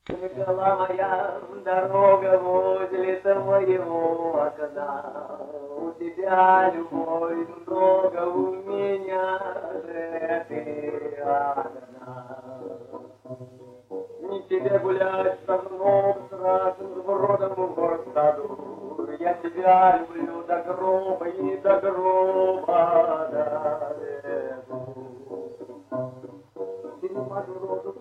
Была моя дорога возле твоего окна. У тебя любовь много, у меня же ты одна. Не тебе гулять со мной страшным бродом в саду. Я тебя люблю до гроба и до гроба доведу. Ты на природу